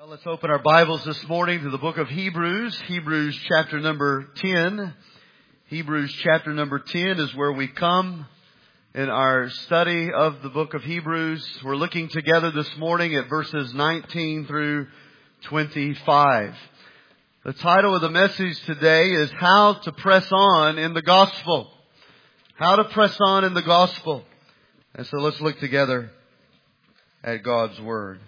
Well, let's open our Bibles this morning to the book of Hebrews. Hebrews chapter number 10. Hebrews chapter number 10 is where we come in our study of the book of Hebrews. We're looking together this morning at verses 19 through 25. The title of the message today is How to Press On in the Gospel. How to press on in the Gospel. And so let's look together at God's Word.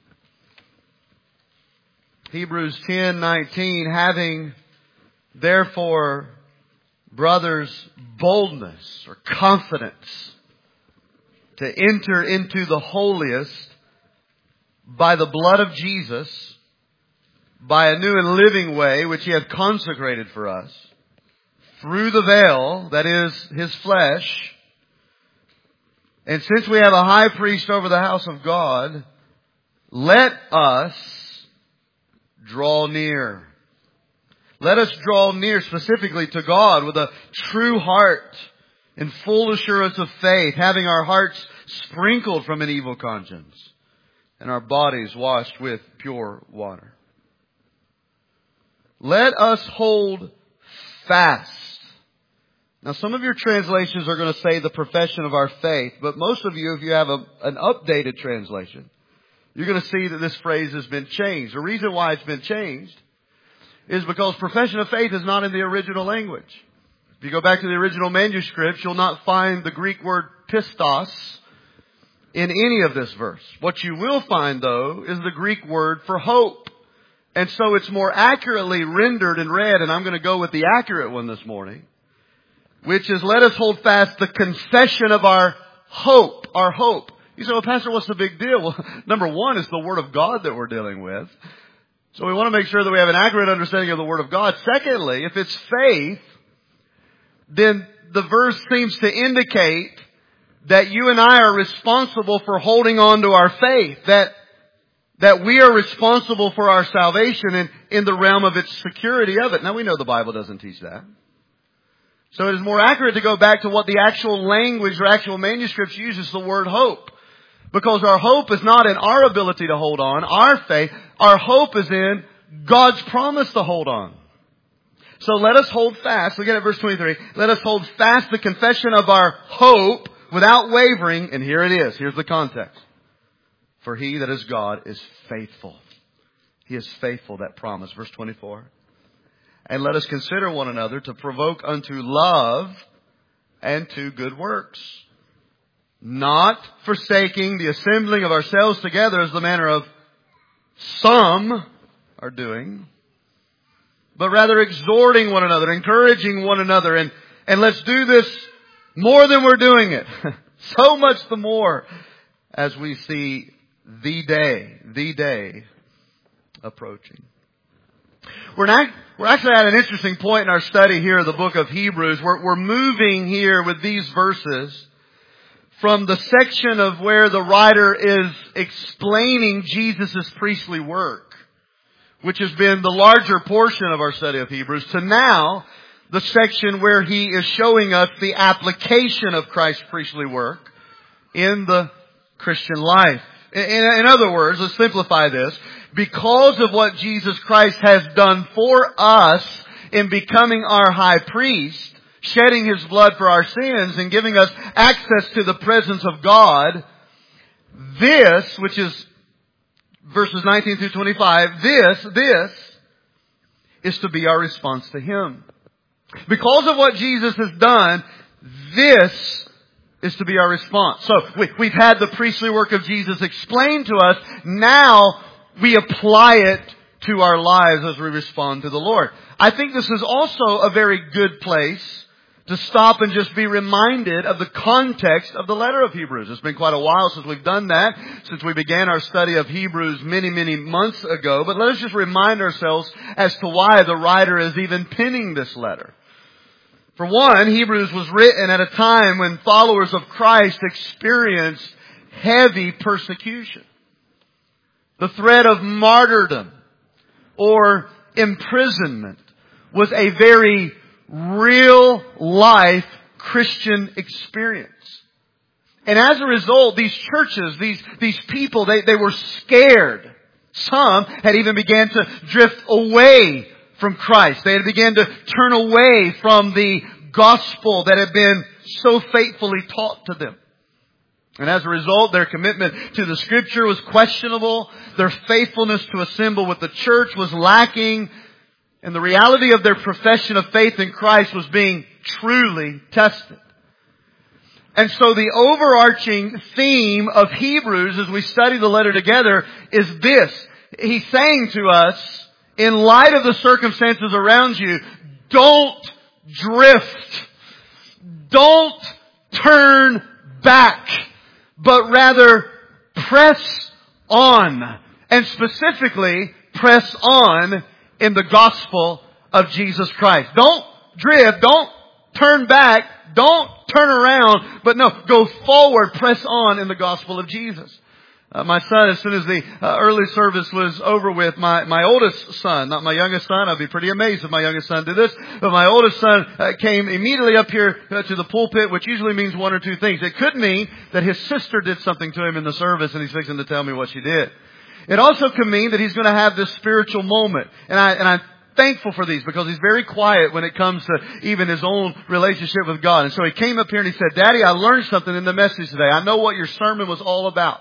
Hebrews 10:19, having therefore, brothers, boldness or confidence to enter into the holiest by the blood of Jesus, by a new and living way which He hath consecrated for us, through the veil, that is, His flesh. And since we have a high priest over the house of God, let us draw near. Let us draw near specifically to God with a true heart in full assurance of faith, having our hearts sprinkled from an evil conscience and our bodies washed with pure water. Let us hold fast. Now, some of your translations are going to say the profession of our faith, but most of you, if you have an updated translation, you're going to see that this phrase has been changed. The reason why it's been changed is because profession of faith is not in the original language. If you go back to the original manuscripts, you'll not find the Greek word pistos in any of this verse. What you will find, though, is the Greek word for hope. And so it's more accurately rendered and read, and I'm going to go with the accurate one this morning, which is, let us hold fast the confession of our hope. Our hope. You say, well, Pastor, what's the big deal? Well, number one is the Word of God that we're dealing with. So we want to make sure that we have an accurate understanding of the Word of God. Secondly, if it's faith, then the verse seems to indicate that you and I are responsible for holding on to our faith. That we are responsible for our salvation and in the realm of its security of it. Now we know the Bible doesn't teach that. So it is more accurate to go back to what the actual language or actual manuscripts uses, the word hope. Because our hope is not in our ability to hold on, our faith. Our hope is in God's promise to hold on. So let us hold fast. Look at verse 23. Let us hold fast the confession of our hope without wavering. And here it is. Here's the context. For He that is God is faithful. He is faithful, that promise. Verse 24. And let us consider one another to provoke unto love and to good works, not forsaking the assembling of ourselves together as the manner of some are doing, but rather exhorting one another, encouraging one another, and let's do this more than we're doing it. So much the more as we see the day approaching. We're actually at an interesting point in our study here of the book of Hebrews. We're moving here with these verses from the section of where the writer is explaining Jesus' priestly work, which has been the larger portion of our study of Hebrews, to now the section where he is showing us the application of Christ's priestly work in the Christian life. In other words, let's simplify this. Because of what Jesus Christ has done for us in becoming our high priest, shedding His blood for our sins and giving us access to the presence of God, this, which is verses 19 through 25, this is to be our response to Him. Because of what Jesus has done, this is to be our response. So we've had the priestly work of Jesus explained to us. Now we apply it to our lives as we respond to the Lord. I think this is also a very good place to stop and just be reminded of the context of the letter of Hebrews. It's been quite a while since we've done that, since we began our study of Hebrews many months ago. But let us just remind ourselves as to why the writer is even penning this letter. For one, Hebrews was written at a time when followers of Christ experienced heavy persecution. The threat of martyrdom or imprisonment was a very real life Christian experience. And as a result, these churches, these people, they were scared. Some had even began to drift away from Christ. They had begun to turn away from the gospel that had been so faithfully taught to them. And as a result, their commitment to the Scripture was questionable. Their faithfulness to assemble with the church was lacking. And the reality of their profession of faith in Christ was being truly tested. And so the overarching theme of Hebrews as we study the letter together is this. He's saying to us, in light of the circumstances around you, don't drift. Don't turn back, but rather press on. And specifically, press on in the gospel of Jesus Christ. Don't drift. Don't turn back. Don't turn around, but no, go forward, press on in the gospel of Jesus. My son, as soon as the early service was over with, my oldest son, not my youngest son, I'd be pretty amazed if my youngest son did this, but my oldest son came immediately up here to the pulpit, which usually means one or two things. It could mean that his sister did something to him in the service and he's fixing to tell me what she did. It also could mean that he's going to have this spiritual moment. And I'm thankful for these because he's very quiet when it comes to even his own relationship with God. And so he came up here and he said, Daddy, I learned something in the message today. I know what your sermon was all about.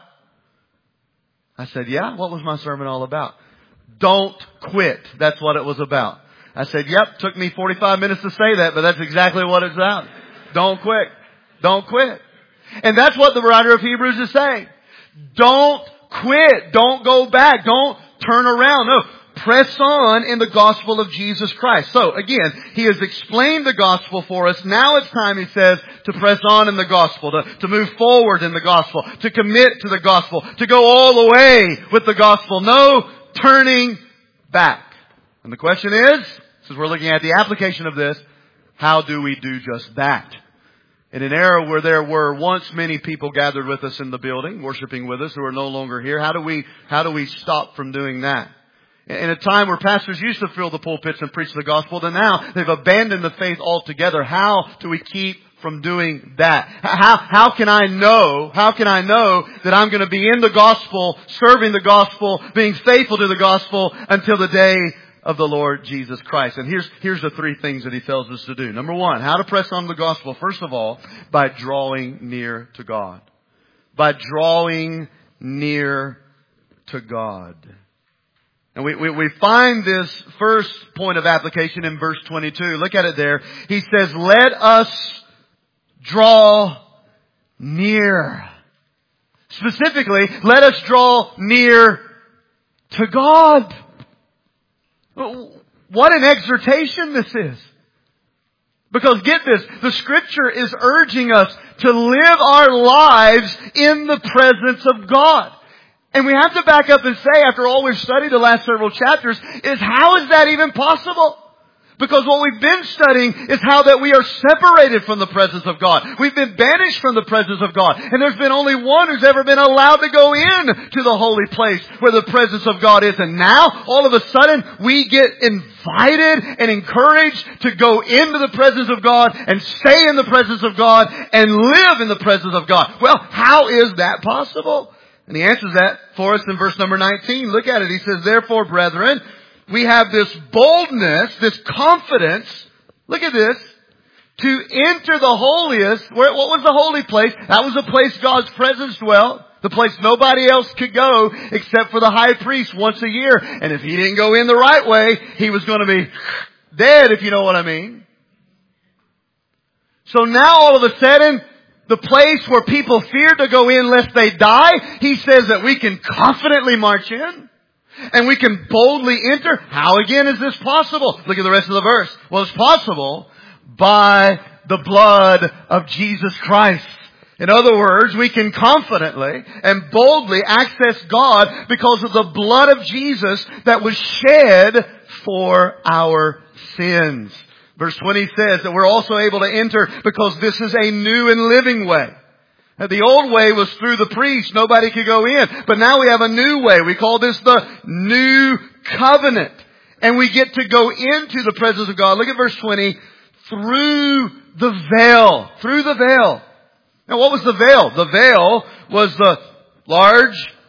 I said, yeah, what was my sermon all about? Don't quit. That's what it was about. I said, yep, took me 45 minutes to say that, but that's exactly what it's about. Don't quit. Don't quit. And that's what the writer of Hebrews is saying. Don't quit. Don't go back. Don't turn around. No. Press on in the gospel of Jesus Christ. So again, he has explained the gospel for us. Now it's time, he says, to press on in the gospel, to move forward in the gospel, to commit to the gospel, to go all the way with the gospel. No turning back. And the question is, since we're looking at the application of this, how do we do just that? In an era where there were once many people gathered with us in the building, worshiping with us, who are no longer here, how do we stop from doing that? In a time where pastors used to fill the pulpits and preach the gospel, then now they've abandoned the faith altogether. How do we keep from doing that? How can I know that I'm going to be in the gospel, serving the gospel, being faithful to the gospel until the day of the Lord Jesus Christ? And here's the three things that he tells us to do. Number one, how to press on the gospel. First of all, by drawing near to God. By drawing near to God. And we find this first point of application in verse 22. Look at it there. He says, let us draw near. Specifically, let us draw near to God. What an exhortation this is. Because get this, the Scripture is urging us to live our lives in the presence of God. And we have to back up and say, after all we've studied the last several chapters, is how is that even possible? Because what we've been studying is how that we are separated from the presence of God. We've been banished from the presence of God. And there's been only one who's ever been allowed to go in to the holy place where the presence of God is. And now, all of a sudden, we get invited and encouraged to go into the presence of God and stay in the presence of God and live in the presence of God. Well, how is that possible? And he answers that for us in verse number 19. Look at it. He says, therefore, brethren, we have this boldness, this confidence, look at this, to enter the holiest. What was the holy place? That was the place God's presence dwelt. The place nobody else could go except for the high priest once a year. And if he didn't go in the right way, he was going to be dead, if you know what I mean. So now all of a sudden, the place where people fear to go in lest they die, he says that we can confidently march in. And we can boldly enter. How again is this possible? Look at the rest of the verse. Well, it's possible by the blood of Jesus Christ. In other words, we can confidently and boldly access God because of the blood of Jesus that was shed for our sins. Verse 20 says that we're also able to enter because this is a new and living way. The old way was through the priest. Nobody could go in. But now we have a new way. We call this the new covenant. And we get to go into the presence of God. Look at verse 20. Through the veil. Through the veil. Now what was the veil? The veil was the large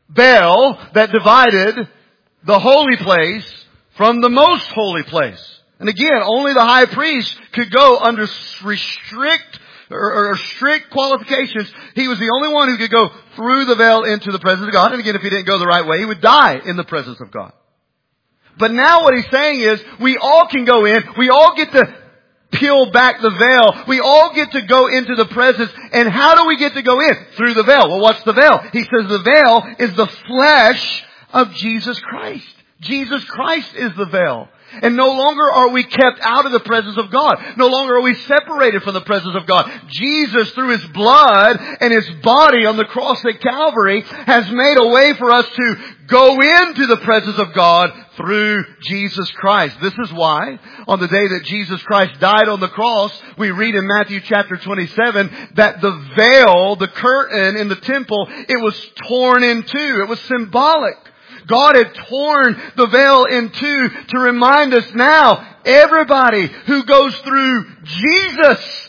veil that divided the holy place from the most holy place. And again, only the high priest could go under strict qualifications. He was the only one who could go through the veil into the presence of God. And again, if he didn't go the right way, he would die in the presence of God. But now what he's saying is, we all can go in. We all get to peel back the veil. We all get to go into the presence. And how do we get to go in? Through the veil. Well, what's the veil? He says the veil is the flesh of Jesus Christ. Jesus Christ is the veil. And no longer are we kept out of the presence of God. No longer are we separated from the presence of God. Jesus, through His blood and His body on the cross at Calvary, has made a way for us to go into the presence of God through Jesus Christ. This is why, on the day that Jesus Christ died on the cross, we read in Matthew chapter 27 that the veil, the curtain in the temple, it was torn in two. It was symbolic. God had torn the veil in two to remind us now, everybody who goes through Jesus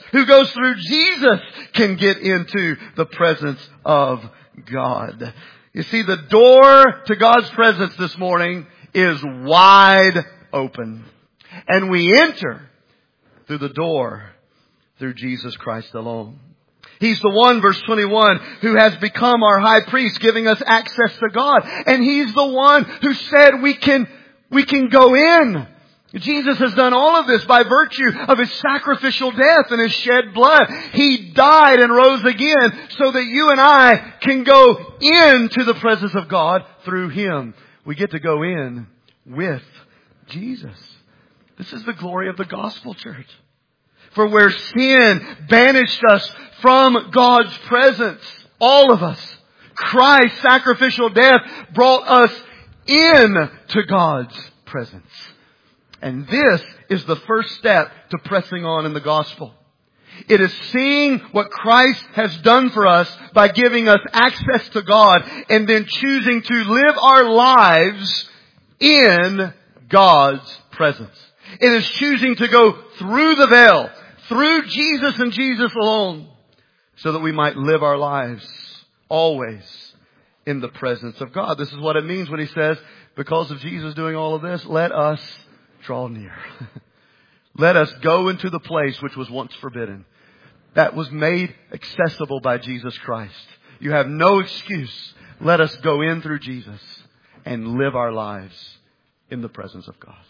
can get into the presence of God. You see, the door to God's presence this morning is wide open. And we enter through the door through Jesus Christ alone. He's the one, verse 21, who has become our high priest, giving us access to God. And He's the one who said we can go in. Jesus has done all of this by virtue of His sacrificial death and His shed blood. He died and rose again so that you and I can go into the presence of God through Him. We get to go in with Jesus. This is the glory of the gospel, church. For where sin banished us from God's presence, all of us, Christ's sacrificial death brought us into God's presence. And this is the first step to pressing on in the gospel. It is seeing what Christ has done for us by giving us access to God and then choosing to live our lives in God's presence. It is choosing to go through the veil, through Jesus and Jesus alone, so that we might live our lives always in the presence of God. This is what it means when He says, because of Jesus doing all of this, let us draw near. Let us go into the place which was once forbidden. That was made accessible by Jesus Christ. You have no excuse. Let us go in through Jesus and live our lives in the presence of God.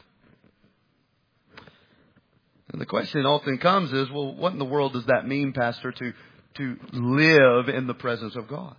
And the question often comes is, well, what in the world does that mean, Pastor, to live in the presence of God?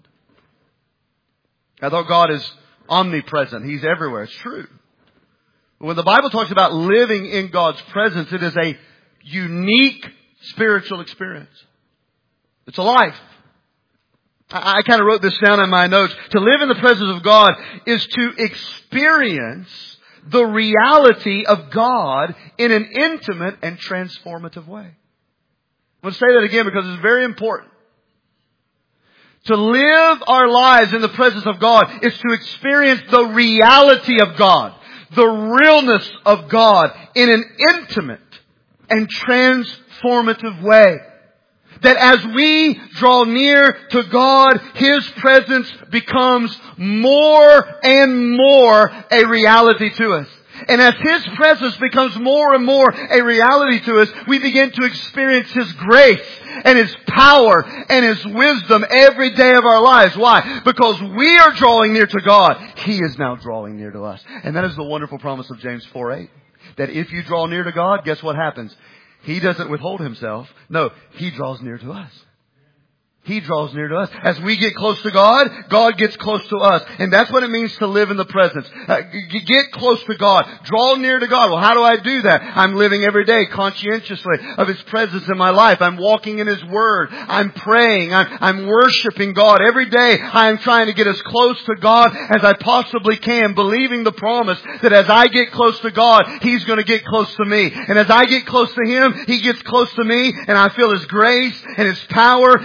I thought God is omnipresent. He's everywhere. It's true. But when the Bible talks about living in God's presence, it is a unique spiritual experience. It's a life. I kind of wrote this down in my notes. To live in the presence of God is to experience the reality of God in an intimate and transformative way. I'm going to say that again because it's very important. To live our lives in the presence of God is to experience the reality of God, the realness of God in an intimate and transformative way. That as we draw near to God, His presence becomes more and more a reality to us. And as His presence becomes more and more a reality to us, we begin to experience His grace and His power and His wisdom every day of our lives. Why? Because we are drawing near to God. He is now drawing near to us. And that is the wonderful promise of James 4:8. That if you draw near to God, guess what happens? He doesn't withhold Himself. No, He draws near to us. He draws near to us. As we get close to God, God gets close to us. And that's what it means to live in the presence. Get close to God. Draw near to God. Well, how do I do that? I'm living every day conscientiously of His presence in my life. I'm walking in His Word. I'm praying. I'm worshiping God. Every day I am trying to get as close to God as I possibly can, believing the promise that as I get close to God, He's going to get close to me. And as I get close to Him, He gets close to me. And I feel His grace and His power and His wisdom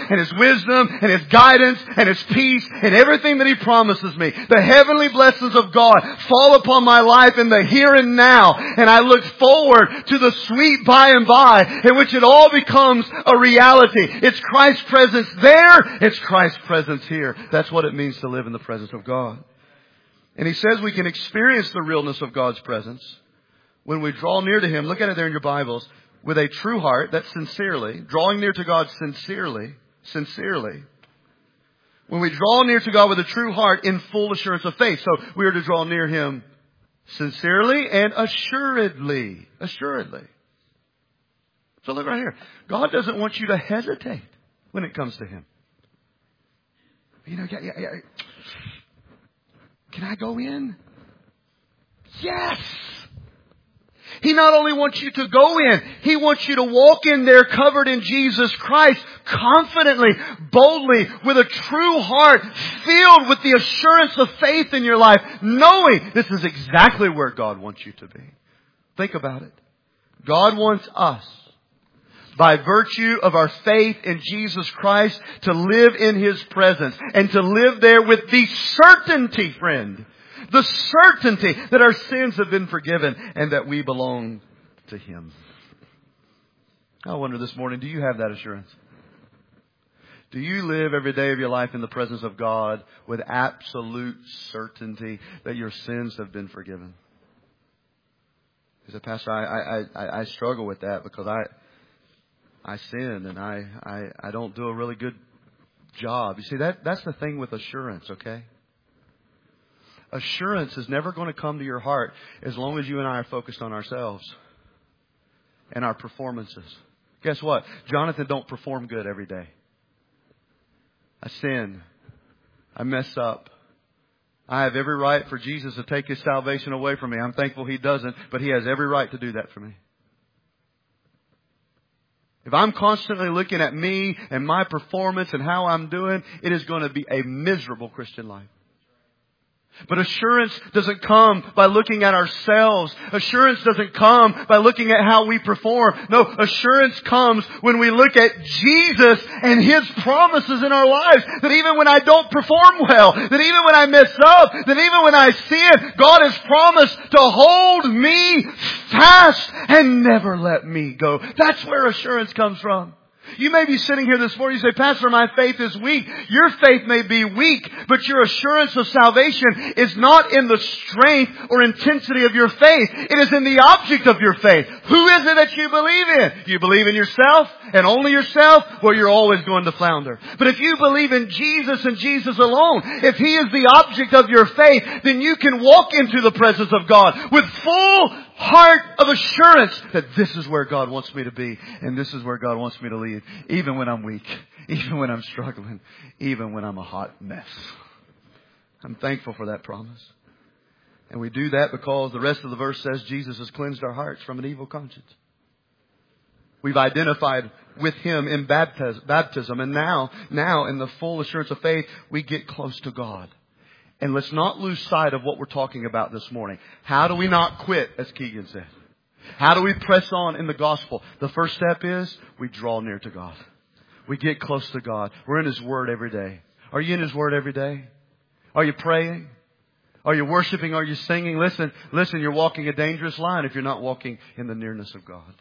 wisdom and His guidance and His peace and everything that He promises me. The heavenly blessings of God fall upon my life in the here and now. And I look forward to the sweet by and by in which it all becomes a reality. It's Christ's presence there. It's Christ's presence here. That's what it means to live in the presence of God. And He says we can experience the realness of God's presence when we draw near to Him. Look at it there in your Bibles. With a true heart, that's sincerely. Drawing near to God sincerely. When we draw near to God with a true heart in full assurance of faith. So we are to draw near Him sincerely and assuredly. So look right here. God doesn't want you to hesitate when it comes to Him. Can I go in? Yes! He not only wants you to go in, He wants you to walk in there covered in Jesus Christ, confidently, boldly, with a true heart, filled with the assurance of faith in your life, knowing this is exactly where God wants you to be. Think about it. God wants us, by virtue of our faith in Jesus Christ, to live in His presence and to live there with the certainty, friend, the certainty that our sins have been forgiven and that we belong to Him. I wonder this morning, do you have that assurance? Do you live every day of your life in the presence of God with absolute certainty that your sins have been forgiven? He said, Pastor, I struggle with that because I sin and I don't do a really good job. You see, that's the thing with assurance, okay? Assurance is never going to come to your heart as long as you and I are focused on ourselves and our performances. Guess what? Jonathan don't perform good every day. I sin. I mess up. I have every right for Jesus to take His salvation away from me. I'm thankful He doesn't, but He has every right to do that for me. If I'm constantly looking at me and my performance and how I'm doing, it is going to be a miserable Christian life. But assurance doesn't come by looking at ourselves. Assurance doesn't come by looking at how we perform. No, assurance comes when we look at Jesus and His promises in our lives. That even when I don't perform well, that even when I mess up, that even when I sin, God has promised to hold me fast and never let me go. That's where assurance comes from. You may be sitting here this morning, you say, Pastor, my faith is weak. Your faith may be weak, but your assurance of salvation is not in the strength or intensity of your faith. It is in the object of your faith. Who is it that you believe in? Do you believe in yourself and only yourself? Well, you're always going to flounder. But if you believe in Jesus and Jesus alone, if He is the object of your faith, then you can walk into the presence of God with full heart of assurance that this is where God wants me to be and this is where God wants me to lead, even when I'm weak, even when I'm struggling, even when I'm a hot mess. I'm thankful for that promise. And we do that because the rest of the verse says Jesus has cleansed our hearts from an evil conscience. We've identified with Him in baptism, and now in the full assurance of faith, we get close to God. And let's not lose sight of what we're talking about this morning. How do we not quit, as Keegan said? How do we press on in the gospel? The first step is we draw near to God. We get close to God. We're in His Word every day. Are you in His Word every day? Are you praying? Are you worshiping? Are you singing? Listen, you're walking a dangerous line if you're not walking in the nearness of God.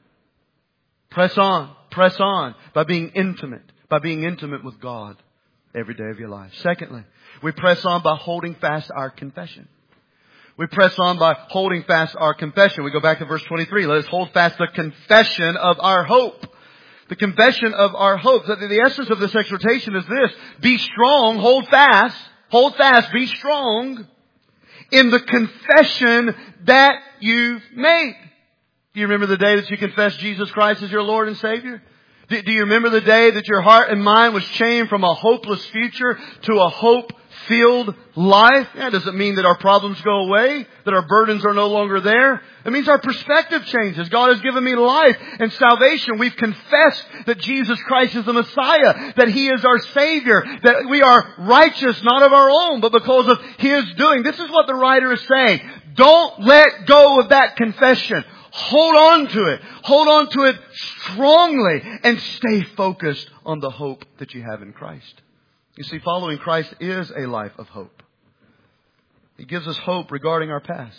Press on by being intimate with God every day of your life. Secondly, we press on by holding fast our confession. We press on by holding fast our confession. We go back to verse 23. Let us hold fast the confession of our hope. The confession of our hope. The essence of this exhortation is this. Be strong, hold fast, be strong in the confession that you've made. Do you remember the day that you confessed Jesus Christ as your Lord and Savior? Do you remember the day that your heart and mind was changed from a hopeless future to a hope-filled life? That doesn't mean that our problems go away, that our burdens are no longer there. It means our perspective changes. God has given me life and salvation. We've confessed that Jesus Christ is the Messiah, that He is our Savior, that we are righteous, not of our own, but because of His doing. This is what the writer is saying. Don't let go of that confession. hold on to it. Hold on to it strongly and stay focused on the hope that you have in Christ. You see, following Christ is a life of hope. He gives us hope regarding our past.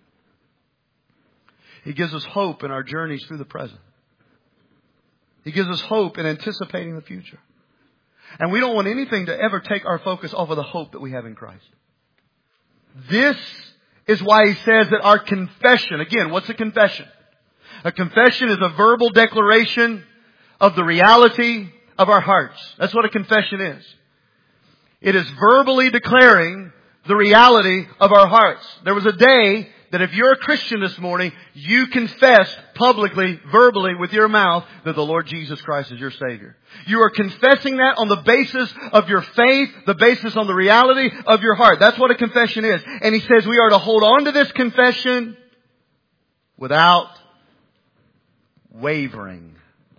He gives us hope in our journeys through the present. He gives us hope in anticipating the future. And we don't want anything to ever take our focus off of the hope that we have in Christ. This is why he says that our confession, again, what's a confession? A confession is a verbal declaration of the reality of our hearts. That's what a confession is. It is verbally declaring the reality of our hearts. There was a day that if you're a Christian this morning, you confessed publicly, verbally, with your mouth that the Lord Jesus Christ is your Savior. You are confessing that on the basis of your faith, the basis on the reality of your heart. That's what a confession is. And he says we are to hold on to this confession without wavering.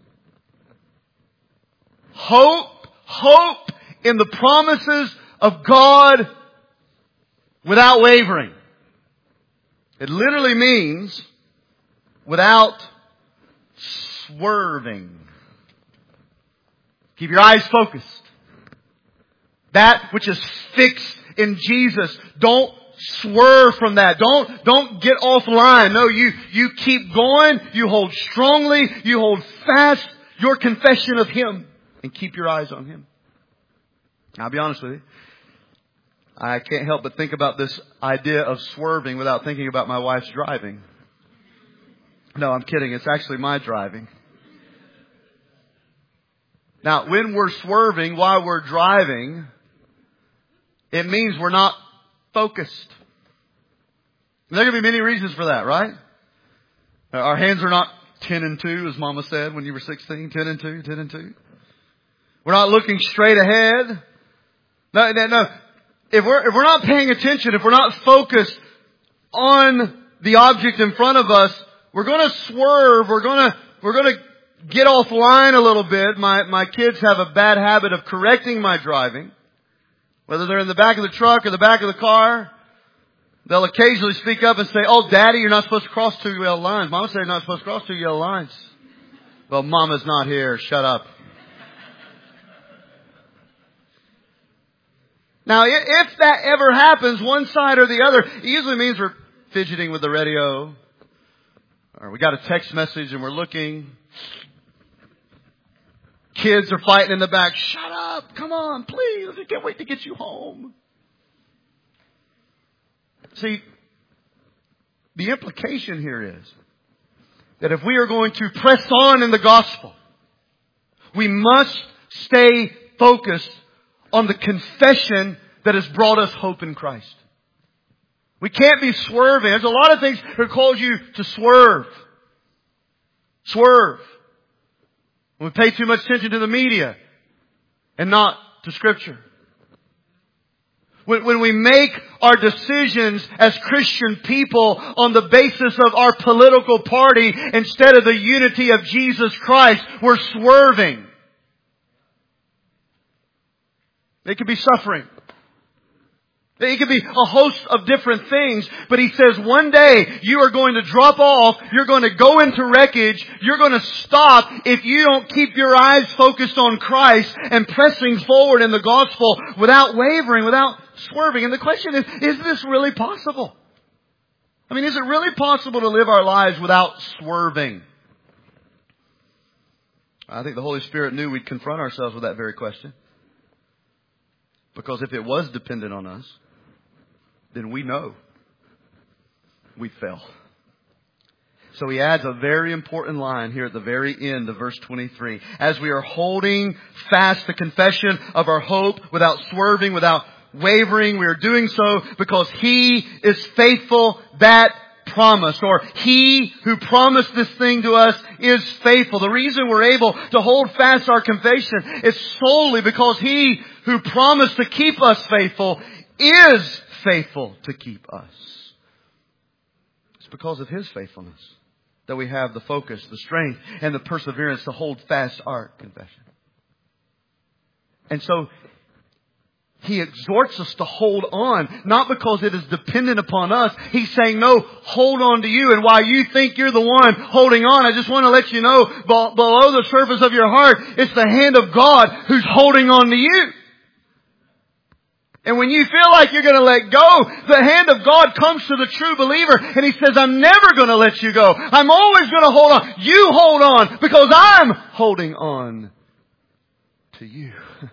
Hope in the promises of God without wavering. It literally means without swerving. Keep your eyes focused. That which is fixed in Jesus. Don't swerve from that. Don't get offline. No, you keep going. You hold strongly. You hold fast your confession of Him and keep your eyes on Him. I'll be honest with you. I can't help but think about this idea of swerving without thinking about my wife's driving. No, I'm kidding. It's actually my driving. Now, when we're swerving while we're driving, it means we're not focused. There can be many reasons for that, right? Our hands are not 10 and 2, as Mama said when you were 16. 10 and 2, 10 and 2. We're not looking straight ahead. No. If we're not paying attention, if we're not focused on the object in front of us, we're going to swerve. We're going to get offline a little bit. My kids have a bad habit of correcting my driving. Whether they're in the back of the truck or the back of the car, they'll occasionally speak up and say, "Oh, Daddy, you're not supposed to cross 2 yellow lines." Mama said you're not supposed to cross 2 yellow lines. Well, Mama's not here. Shut up. Now, if that ever happens, one side or the other, it usually means we're fidgeting with the radio, or we got a text message and we're looking. Kids are fighting in the back. Shut up! Come on, please! I can't wait to get you home. See, the implication here is that if we are going to press on in the gospel, we must stay focused on the confession that has brought us hope in Christ. We can't be swerving. There's a lot of things that cause you to swerve. Swerve. We pay too much attention to the media and not to Scripture. When we make our decisions as Christian people on the basis of our political party instead of the unity of Jesus Christ, we're swerving. It could be suffering. It could be a host of different things. But he says one day you are going to drop off. You're going to go into wreckage. You're going to stop if you don't keep your eyes focused on Christ and pressing forward in the gospel without wavering, without swerving. And the question is this really possible? I mean, is it really possible to live our lives without swerving? I think the Holy Spirit knew we'd confront ourselves with that very question. Because if it was dependent on us, then we know we fell. So he adds a very important line here at the very end of verse 23. As we are holding fast the confession of our hope without swerving, without wavering, we are doing so because He is faithful that promised, or He who promised this thing to us is faithful. The reason we're able to hold fast our confession is solely because He who promised to keep us faithful is faithful to keep us. It's because of His faithfulness that we have the focus, the strength, and the perseverance to hold fast our confession. And so, He exhorts us to hold on, not because it is dependent upon us. He's saying, no, hold on to you. And while you think you're the one holding on, I just want to let you know, below the surface of your heart, it's the hand of God who's holding on to you. And when you feel like you're going to let go, the hand of God comes to the true believer and He says, I'm never going to let you go. I'm always going to hold on. You hold on because I'm holding on to you.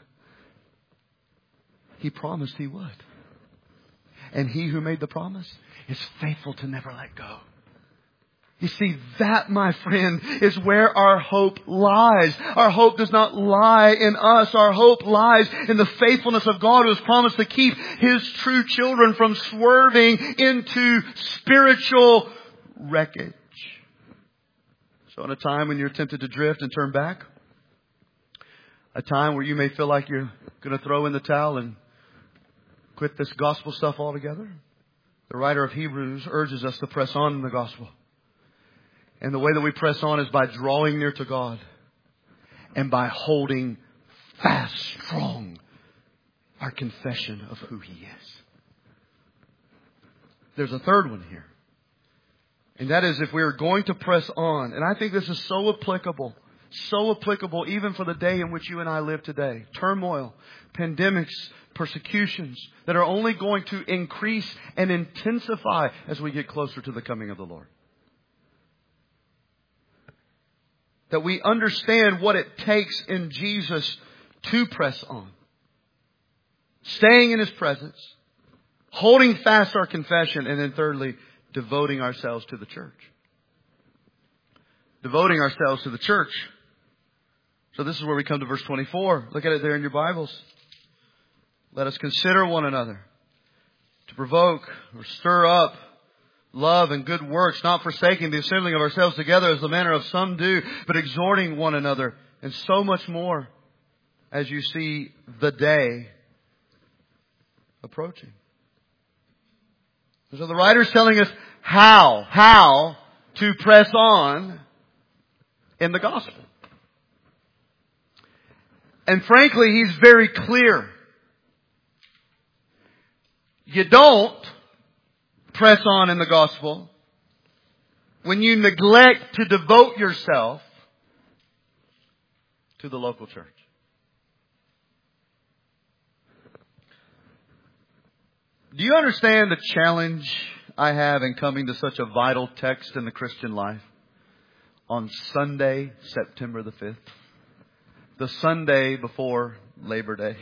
He promised He would. And He who made the promise is faithful to never let go. You see, that, my friend, is where our hope lies. Our hope does not lie in us. Our hope lies in the faithfulness of God, who has promised to keep His true children from swerving into spiritual wreckage. So in a time when you're tempted to drift and turn back, a time where you may feel like you're going to throw in the towel and quit this gospel stuff altogether, the writer of Hebrews urges us to press on in the gospel. And the way that we press on is by drawing near to God and by holding fast, strong, our confession of who He is. There's a third one here. And that is, if we are going to press on, and I think this is so applicable even for the day in which you and I live today. Turmoil, pandemics, persecutions that are only going to increase and intensify as we get closer to the coming of the Lord. That we understand what it takes in Jesus to press on. Staying in His presence, holding fast our confession, and then thirdly, devoting ourselves to the church. Devoting ourselves to the church. So this is where we come to verse 24. Look at it there in your Bibles. Let us consider one another to provoke or stir up love and good works, not forsaking the assembling of ourselves together as the manner of some do, but exhorting one another, and so much more as you see the day approaching. So the writer's telling us how to press on in the gospel. And frankly, he's very clear. You don't press on in the gospel when you neglect to devote yourself to the local church. Do you understand the challenge I have in coming to such a vital text in the Christian life on Sunday, September the 5th? The Sunday before Labor Day.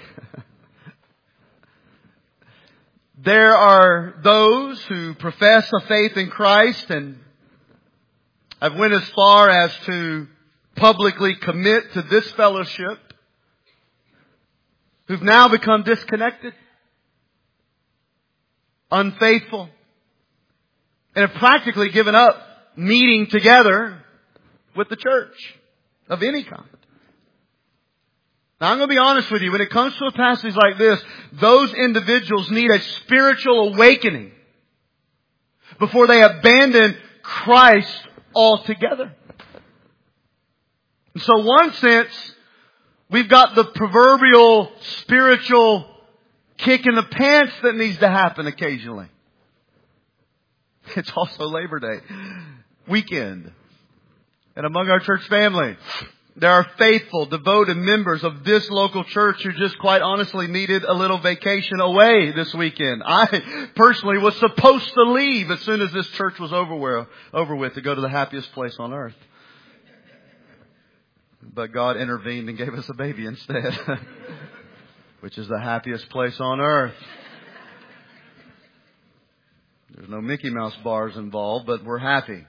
There are those who profess a faith in Christ, and I've went as far as to publicly commit to this fellowship, who've now become disconnected, unfaithful, and have practically given up meeting together with the church of any kind. Now, I'm going to be honest with you. When it comes to a passage like this, those individuals need a spiritual awakening before they abandon Christ altogether. And so, in one sense, we've got the proverbial spiritual kick in the pants that needs to happen occasionally. It's also Labor Day weekend. And among our church family, there are faithful, devoted members of this local church who just quite honestly needed a little vacation away this weekend. I personally was supposed to leave as soon as this church was over with to go to the happiest place on earth. But God intervened and gave us a baby instead, which is the happiest place on earth. There's no Mickey Mouse bars involved, but we're happy.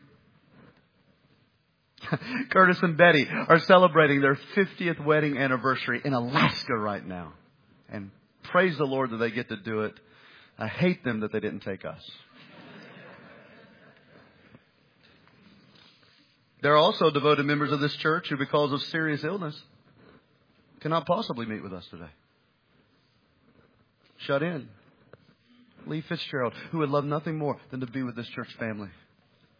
Curtis and Betty are celebrating their 50th wedding anniversary in Alaska right now. And praise the Lord that they get to do it. I hate them that they didn't take us. There are also devoted members of this church who, because of serious illness, cannot possibly meet with us today. Shut in. Lee Fitzgerald, who would love nothing more than to be with this church family,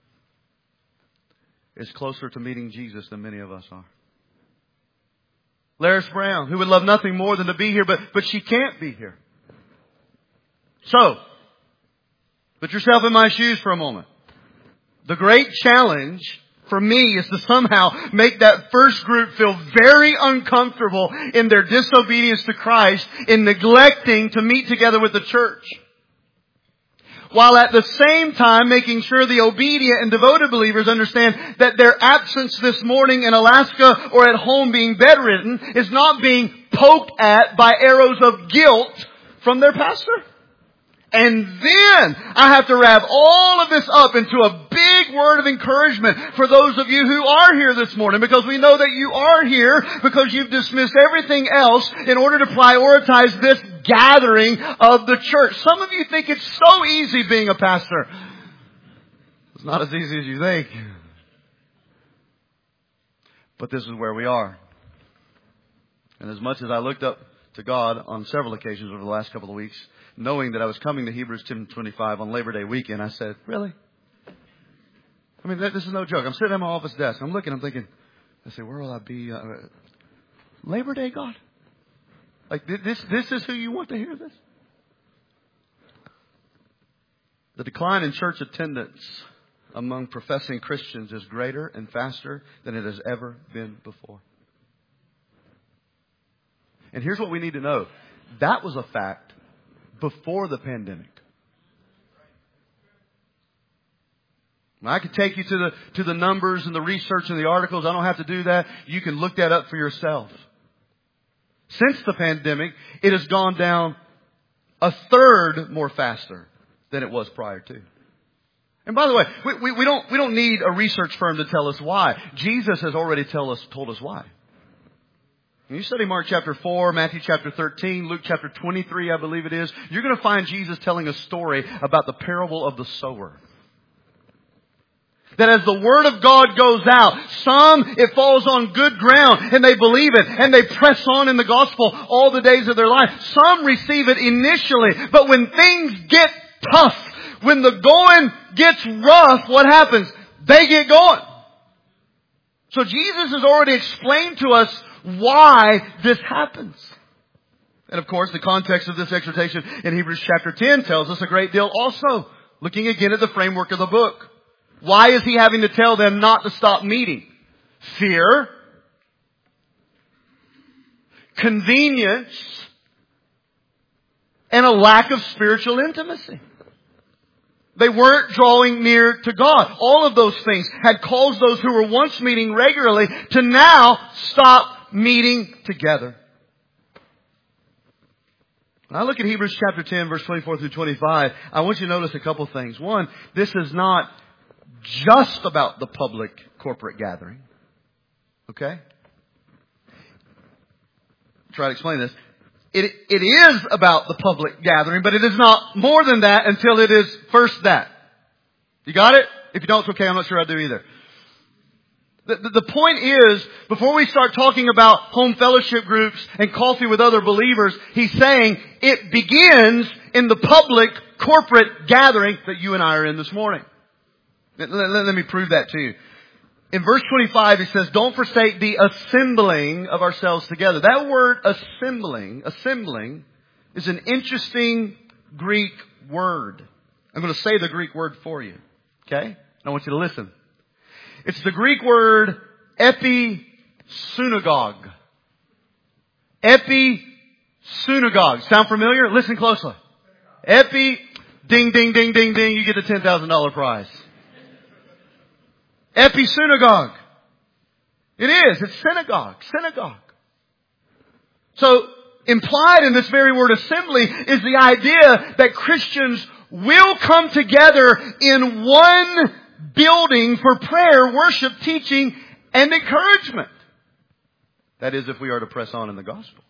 is closer to meeting Jesus than many of us are. Laris Brown, who would love nothing more than to be here, but she can't be here. So, put yourself in my shoes for a moment. The great challenge for me is to somehow make that first group feel very uncomfortable in their disobedience to Christ, in neglecting to meet together with the church, while at the same time making sure the obedient and devoted believers understand that their absence this morning in Alaska or at home being bedridden is not being poked at by arrows of guilt from their pastor. And then I have to wrap all of this up into a big word of encouragement for those of you who are here this morning, because we know that you are here because you've dismissed everything else in order to prioritize this gathering of the church. Some of you think it's so easy being a pastor. It's not as easy as you think. But this is where we are. And as much as I looked up to God on several occasions over the last couple of weeks, knowing that I was coming to Hebrews 10:25 on Labor Day weekend, I said, really? I mean, this is no joke. I'm sitting at my office desk. I'm thinking, I say, where will I be? Labor Day, God? Like, this is who you want to hear this? The decline in church attendance among professing Christians is greater and faster than it has ever been before. And here's what we need to know. That was a fact before the pandemic. Now, I could take you to the numbers and the research and the articles. I don't have to do that. You can look that up for yourself. Since the pandemic, it has gone down a third more faster than it was prior to. And by the way, we don't need a research firm to tell us why. Jesus has already told us why. When you study Mark chapter 4, Matthew chapter 13, Luke chapter 23, I believe it is, you're going to find Jesus telling a story about the parable of the sower. That as the Word of God goes out, some it falls on good ground and they believe it and they press on in the gospel all the days of their life. Some receive it initially, but when things get tough, when the going gets rough, what happens? They get going. So Jesus has already explained to us why this happens. And of course, the context of this exhortation in Hebrews chapter 10 tells us a great deal also. Looking again at the framework of the book. Why is he having to tell them not to stop meeting? Fear, convenience, and a lack of spiritual intimacy. They weren't drawing near to God. All of those things had caused those who were once meeting regularly to now stop meeting together. When I look at Hebrews chapter 10, verse 24 through 25, I want you to notice a couple things. One, this is not just about the public corporate gathering. Okay? Try to explain this. It is about the public gathering, but it is not more than that until it is first that. You got it? If you don't, it's okay. I'm not sure I do either. The point is, before we start talking about home fellowship groups and coffee with other believers, he's saying it begins in the public corporate gathering that you and I are in this morning. Let me prove that to you. In verse 25, it says, don't forsake the assembling of ourselves together. That word assembling is an interesting Greek word. I'm going to say the Greek word for you. Okay? I want you to listen. It's the Greek word epi-synagogue. Epi-synagogue. Sound familiar? Listen closely. Ding, ding, ding, ding, ding. You get the $10,000 prize. Epi-synagogue. It is. It's synagogue. Synagogue. So, implied in this very word assembly is the idea that Christians will come together in one building for prayer, worship, teaching, and encouragement. That is, if we are to press on in the gospel.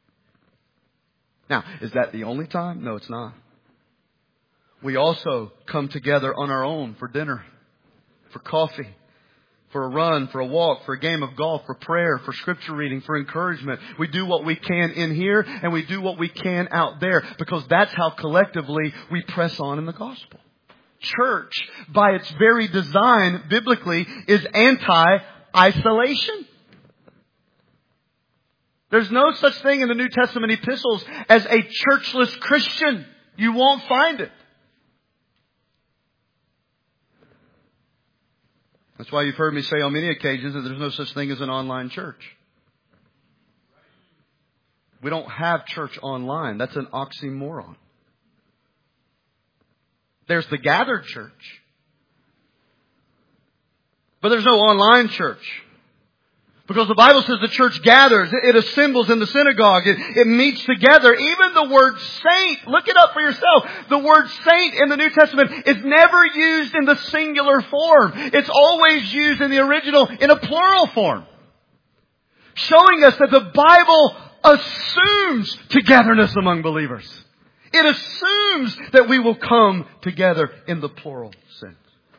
Now, is that the only time? No, it's not. We also come together on our own for dinner, for coffee, for a run, for a walk, for a game of golf, for prayer, for scripture reading, for encouragement. We do what we can in here and we do what we can out there, because that's how collectively we press on in the gospel. Church, by its very design, biblically, is anti-isolation. There's no such thing in the New Testament epistles as a churchless Christian. You won't find it. That's why you've heard me say on many occasions that there's no such thing as an online church. We don't have church online. That's an oxymoron. There's the gathered church. But there's no online church. Because the Bible says the church gathers. It assembles in the synagogue. It meets together. Even the word saint, look it up for yourself. The word saint in the New Testament is never used in the singular form. It's always used in the original in a plural form. Showing us that the Bible assumes togetherness among believers. It assumes that we will come together in the plural sense.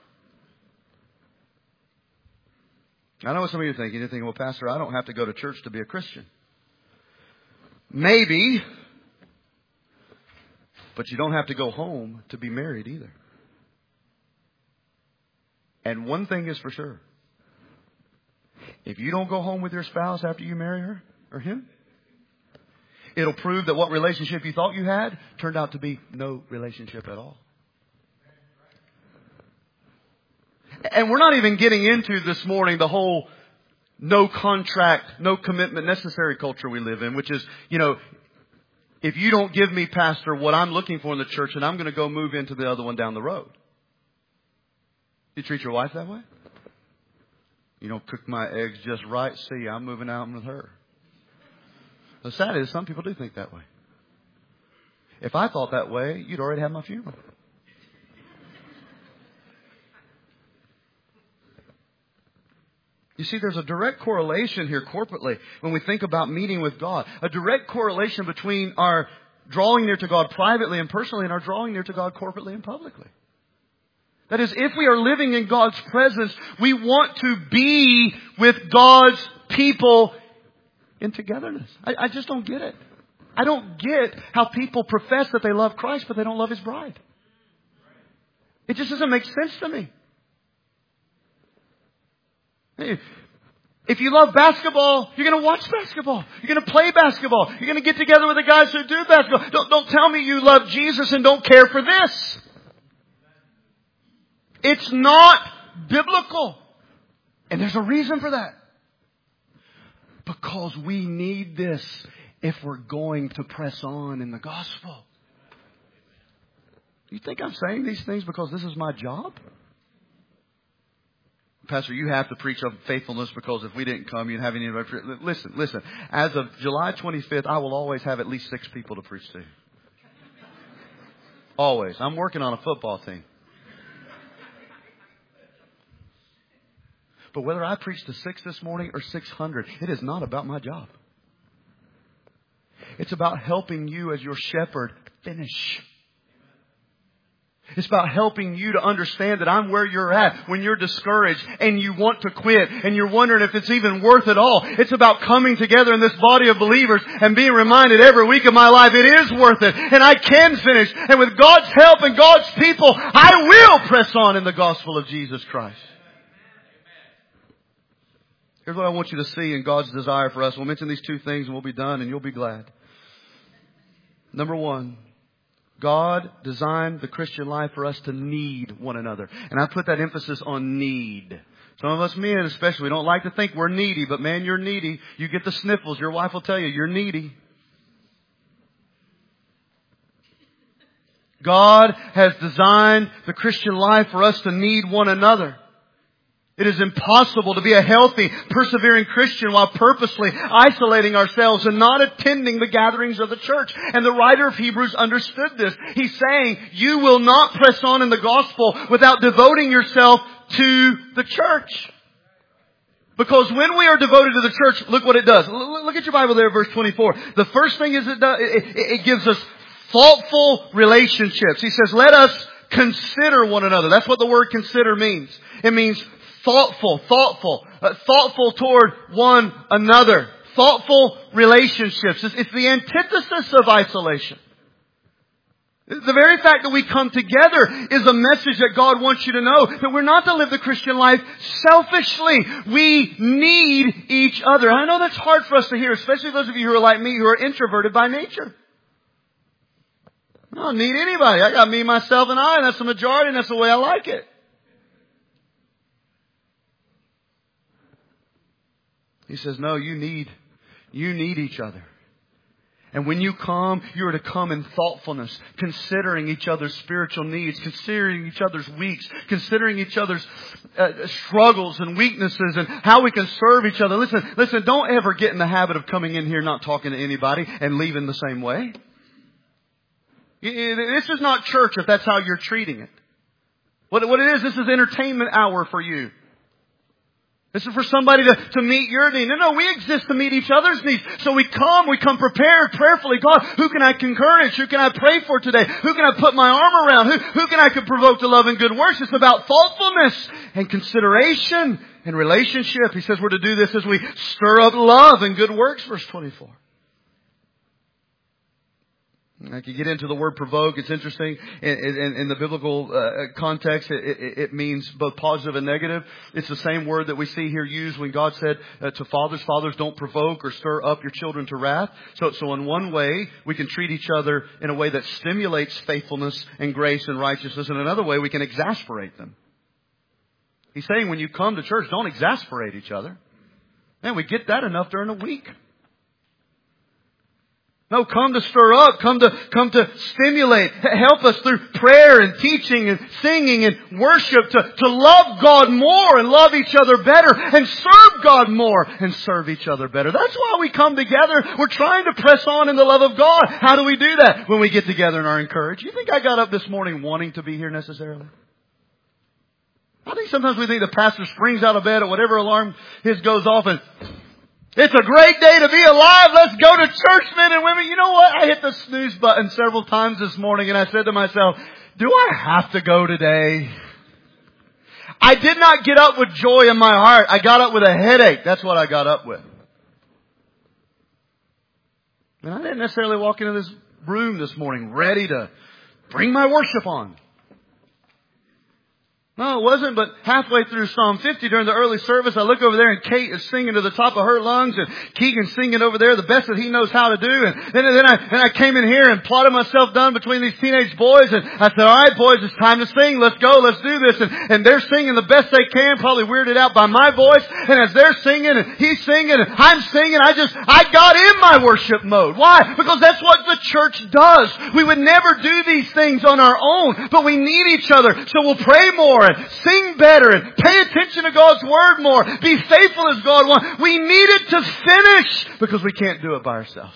I know what some of you are thinking. You're thinking, well, Pastor, I don't have to go to church to be a Christian. Maybe. But you don't have to go home to be married either. And one thing is for sure. If you don't go home with your spouse after you marry her or him, it'll prove that what relationship you thought you had turned out to be no relationship at all. And we're not even getting into this morning the whole no contract, no commitment necessary culture we live in, which is, if you don't give me, Pastor, what I'm looking for in the church, then I'm going to go move into the other one down the road. You treat your wife that way? You don't cook my eggs just right. See, I'm moving out with her. The sad is some people do think that way. If I thought that way, you'd already have my funeral. You see, there's a direct correlation here corporately when we think about meeting with God. A direct correlation between our drawing near to God privately and personally and our drawing near to God corporately and publicly. That is, if we are living in God's presence, we want to be with God's people in togetherness. I just don't get it. I don't get how people profess that they love Christ, but they don't love His bride. It just doesn't make sense to me. If you love basketball, you're going to watch basketball. You're going to play basketball. You're going to get together with the guys who do basketball. Don't tell me you love Jesus and don't care for this. It's not biblical. And there's a reason for that. Because we need this if we're going to press on in the gospel. You think I'm saying these things because this is my job? Pastor, you have to preach of faithfulness because if we didn't come, you'd have any... Listen. As of July 25th, I will always have at least 6 people to preach to. Always. I'm working on a football team. But whether I preach to 6 this morning or 600, it is not about my job. It's about helping you as your shepherd finish. It's about helping you to understand that I'm where you're at when you're discouraged and you want to quit and you're wondering if it's even worth it all. It's about coming together in this body of believers and being reminded every week of my life it is worth it and I can finish. And with God's help and God's people, I will press on in the gospel of Jesus Christ. Here's what I want you to see in God's desire for us. We'll mention these 2 things and we'll be done and you'll be glad. Number 1. God designed the Christian life for us to need one another. And I put that emphasis on need. Some of us men especially, we don't like to think we're needy. But man, you're needy. You get the sniffles. Your wife will tell you you're needy. God has designed the Christian life for us to need one another. It is impossible to be a healthy, persevering Christian while purposely isolating ourselves and not attending the gatherings of the church. And the writer of Hebrews understood this. He's saying, you will not press on in the gospel without devoting yourself to the church. Because when we are devoted to the church, look what it does. Look at your Bible there, verse 24. The first thing is it gives us thoughtful relationships. He says, let us consider one another. That's what the word consider means. It means thoughtful toward one another. Thoughtful relationships. It's the antithesis of isolation. The very fact that we come together is a message that God wants you to know, that we're not to live the Christian life selfishly. We need each other. I know that's hard for us to hear, especially those of you who are like me, who are introverted by nature. I don't need anybody. I got me, myself, and I, and that's the majority, and that's the way I like it. He says, no, you need each other. And when you come, you are to come in thoughtfulness, considering each other's spiritual needs, considering each other's weeks, considering each other's struggles and weaknesses and how we can serve each other. Listen, don't ever get in the habit of coming in here not talking to anybody and leaving the same way. This is not church if that's how you're treating it. What it is, this is entertainment hour for you. This is for somebody to meet your need. No, we exist to meet each other's needs. So we come prepared prayerfully. God, who can I encourage? Who can I pray for today? Who can I put my arm around? Who can I provoke to love and good works? It's about thoughtfulness and consideration and relationship. He says we're to do this as we stir up love and good works, verse 24. I could get into the word provoke. It's interesting. In the biblical context, it means both positive and negative. It's the same word that we see here used when God said to fathers, don't provoke or stir up your children to wrath. So in one way, we can treat each other in a way that stimulates faithfulness and grace and righteousness. In another way, we can exasperate them. He's saying when you come to church, don't exasperate each other. Man, we get that enough during the week. No, come to stir up, come to stimulate, help us through prayer and teaching and singing and worship to love God more and love each other better and serve God more and serve each other better. That's why we come together. We're trying to press on in the love of God. How do we do that? When we get together and are encouraged. You think I got up this morning wanting to be here necessarily? I think sometimes we think the pastor springs out of bed at whatever alarm his goes off and it's a great day to be alive. Let's go to church, men and women. You know what? I hit the snooze button several times this morning and I said to myself, do I have to go today? I did not get up with joy in my heart. I got up with a headache. That's what I got up with. And I didn't necessarily walk into this room this morning ready to bring my worship on. No, it wasn't, but halfway through Psalm 50 during the early service, I look over there and Kate is singing to the top of her lungs and Keegan's singing over there the best that he knows how to do. And then I came in here and plotted myself down between these teenage boys and I said, all right, boys, it's time to sing. Let's go. Let's do this. And they're singing the best they can, probably weirded out by my voice. And as they're singing and he's singing and I'm singing, I got in my worship mode. Why? Because that's what the church does. We would never do these things on our own, but we need each other. So we'll pray more and sing better and pay attention to God's Word more. Be faithful as God wants. We need it to finish because we can't do it by ourselves.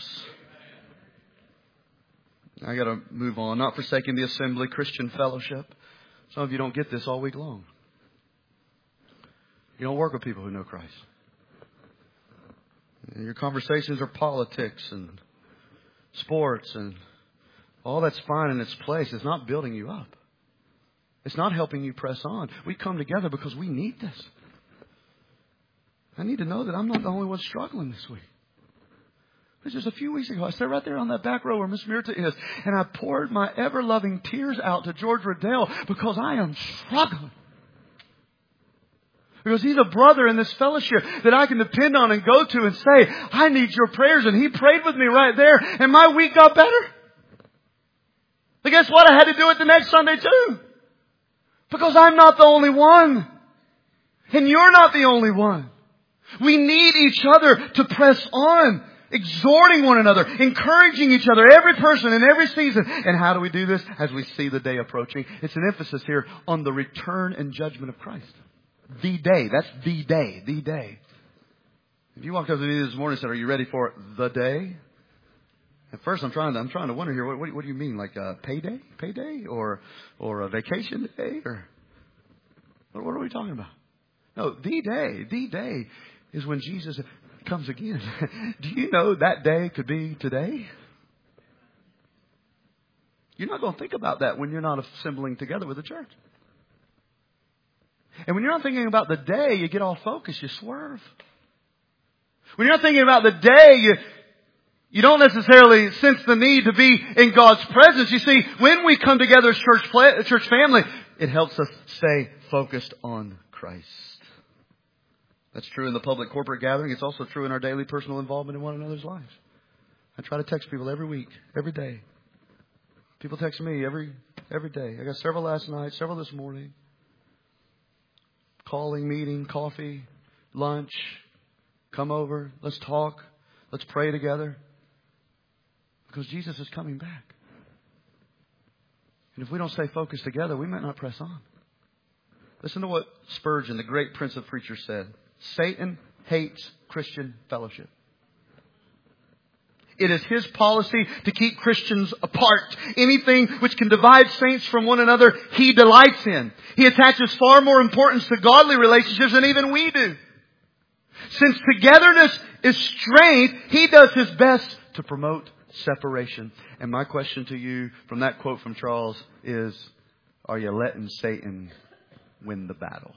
I got to move on. Not forsaking the assembly, Christian fellowship. Some of you don't get this all week long. You don't work with people who know Christ. Your conversations are politics and sports and all that's fine in its place. It's not building you up. It's not helping you press on. We come together because we need this. I need to know that I'm not the only one struggling this week. Just a few weeks ago, I sat right there on that back row where Miss Mirta is, and I poured my ever-loving tears out to George Riddell because I am struggling. Because he's a brother in this fellowship that I can depend on and go to and say, I need your prayers. And he prayed with me right there, and my week got better. But guess what? I had to do it the next Sunday too. Because I'm not the only one. And you're not the only one. We need each other to press on. Exhorting one another. Encouraging each other. Every person in every season. And how do we do this? As we see the day approaching. It's an emphasis here on the return and judgment of Christ. The day. That's the day. The day. If you walked up to me this morning and said, are you ready for the day? At first, I'm trying to wonder here. What do you mean, like a payday, or a vacation day, or what are we talking about? No, the day is when Jesus comes again. Do you know that day could be today? You're not going to think about that when you're not assembling together with the church. And when you're not thinking about the day, you get off focus, you swerve. When you're not thinking about the day, You don't necessarily sense the need to be in God's presence. You see, when we come together as church family, it helps us stay focused on Christ. That's true in the public corporate gathering. It's also true in our daily personal involvement in one another's lives. I try to text people every week, every day. People text me every day. I got several last night, several this morning. Calling, meeting, coffee, lunch. Come over. Let's talk. Let's pray together. Because Jesus is coming back. And if we don't stay focused together, we might not press on. Listen to what Spurgeon, the great Prince of Preachers, said. Satan hates Christian fellowship. It is his policy to keep Christians apart. Anything which can divide saints from one another, he delights in. He attaches far more importance to godly relationships than even we do. Since togetherness is strength, he does his best to promote separation. And my question to you from that quote from Charles is, are you letting Satan win the battle?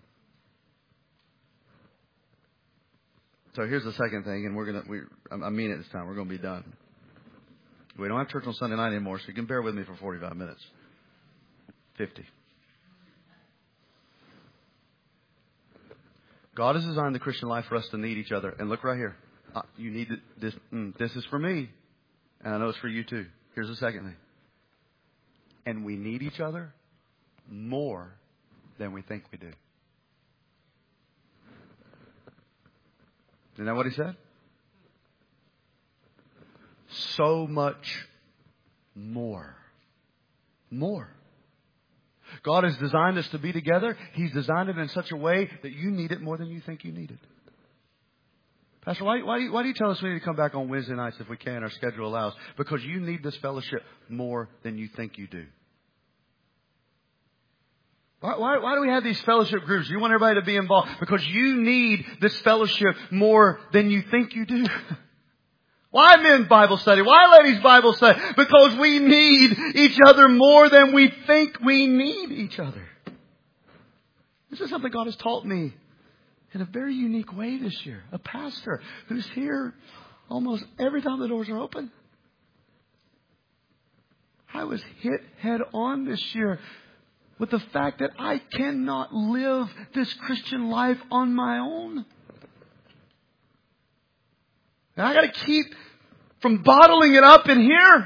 So here's the second thing, and I mean it this time, we're going to be done. We don't have church on Sunday night anymore, so you can bear with me for 45 minutes. 50. God has designed the Christian life for us to need each other. And look right here. You need this. This is for me. And I know it's for you too. Here's the second thing. And we need each other more than we think we do. Isn't that what he said? So much more. More. God has designed us to be together. He's designed it in such a way that you need it more than you think you need it. Pastor, why do you tell us we need to come back on Wednesday nights if we can, our schedule allows? Because you need this fellowship more than you think you do. Why do we have these fellowship groups? You want everybody to be involved because you need this fellowship more than you think you do. Why men's Bible study? Why ladies' Bible study? Because we need each other more than we think we need each other. This is something God has taught me in a very unique way this year. A pastor who's here almost every time the doors are open. I was hit head on this year with the fact that I cannot live this Christian life on my own. And I got to keep from bottling it up in here.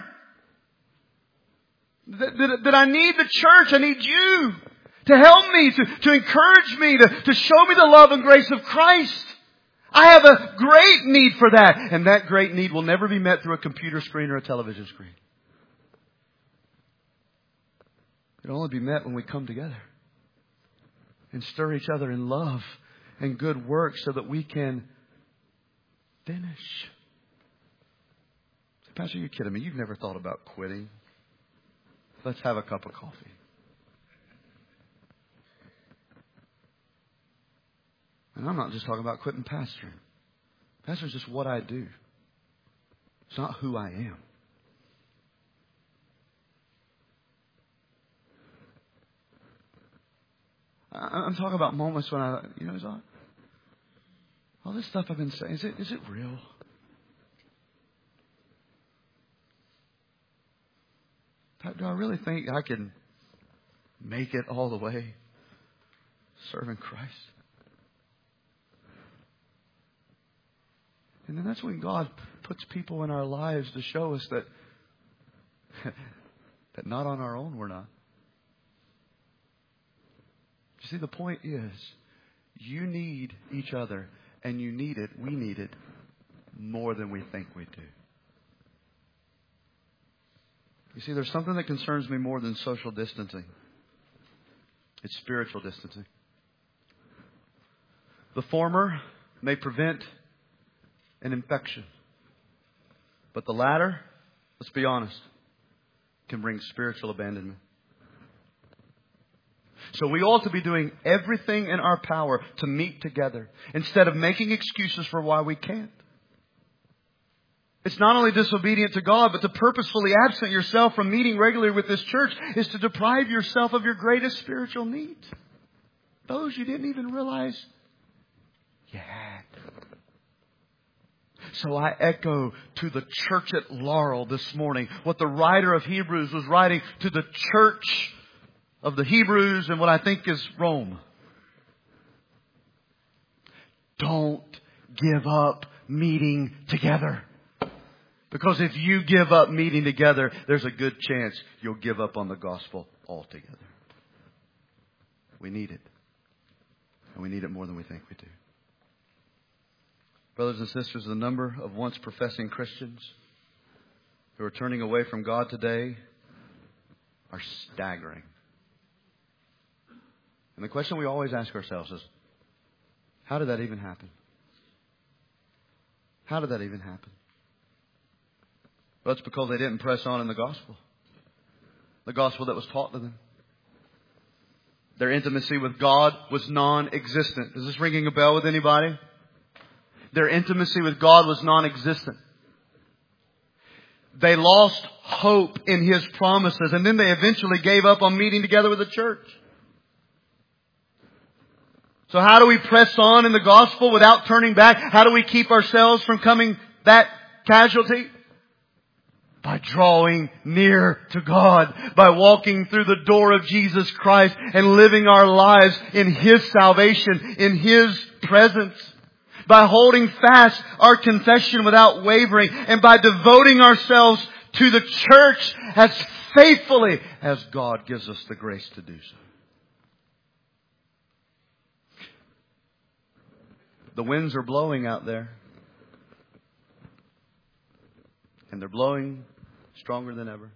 That I need the church. I need you to help me, to encourage me, to show me the love and grace of Christ. I have a great need for that. And that great need will never be met through a computer screen or a television screen. It'll only be met when we come together and stir each other in love and good works so that we can finish. Pastor, you're kidding me. You've never thought about quitting. Let's have a cup of coffee. And I'm not just talking about quitting pastoring. Pastoring is just what I do. It's not who I am. I'm talking about moments when all this stuff I've been saying, is it real? Do I really think I can make it all the way serving Christ? And then that's when God puts people in our lives to show us that not on our own we're not. You see, the point is, you need each other, and we need it more than we think we do. You see, there's something that concerns me more than social distancing. It's spiritual distancing. The former may prevent an infection, but the latter, let's be honest, can bring spiritual abandonment. So we ought to be doing everything in our power to meet together instead of making excuses for why we can't. It's not only disobedient to God, but to purposefully absent yourself from meeting regularly with this church is to deprive yourself of your greatest spiritual needs. Those you didn't even realize you had. So I echo to the church at Laurel this morning what the writer of Hebrews was writing to the church of the Hebrews and what I think is Rome. Don't give up meeting together. Because if you give up meeting together, there's a good chance you'll give up on the gospel altogether. We need it. And we need it more than we think we do. Brothers and sisters, the number of once professing Christians who are turning away from God today are staggering. And the question we always ask ourselves is, how did that even happen? How did that even happen? Well, it's because they didn't press on in the gospel. The gospel that was taught to them. Their intimacy with God was non-existent. Is this ringing a bell with anybody? Their intimacy with God was non-existent. They lost hope in His promises, and then they eventually gave up on meeting together with the church. So how do we press on in the gospel without turning back? How do we keep ourselves from becoming that casualty? By drawing near to God, by walking through the door of Jesus Christ and living our lives in His salvation, in His presence. By holding fast our confession without wavering, and by devoting ourselves to the church as faithfully as God gives us the grace to do so. The winds are blowing out there. And they're blowing stronger than ever.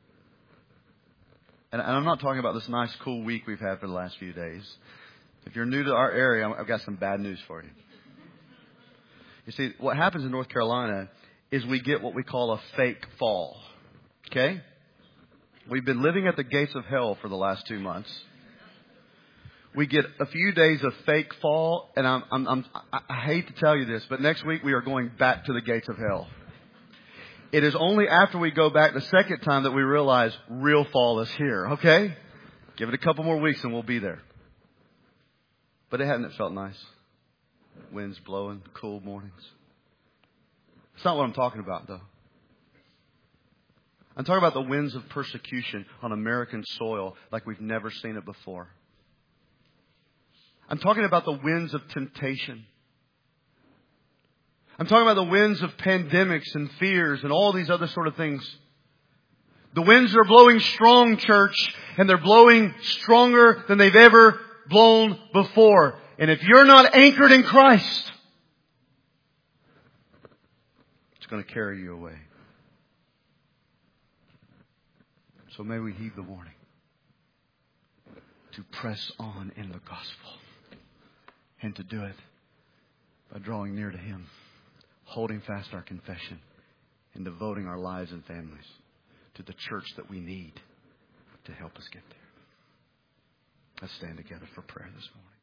And I'm not talking about this nice, cool week we've had for the last few days. If you're new to our area, I've got some bad news for you. You see, what happens in North Carolina is we get what we call a fake fall. Okay? We've been living at the gates of hell for the last 2 months. We get a few days of fake fall, and I hate to tell you this, but next week we are going back to the gates of hell. It is only after we go back the second time that we realize real fall is here. Okay? Give it a couple more weeks and we'll be there. But hasn't it felt nice? Winds blowing, cool mornings. It's not what I'm talking about, though. I'm talking about the winds of persecution on American soil like we've never seen it before. I'm talking about the winds of temptation. I'm talking about the winds of pandemics and fears and all these other sort of things. The winds are blowing strong, church, and they're blowing stronger than they've ever blown before. And if you're not anchored in Christ, it's going to carry you away. So may we heed the warning to press on in the gospel, and to do it by drawing near to Him, holding fast our confession, and devoting our lives and families to the church that we need to help us get there. Let's stand together for prayer this morning.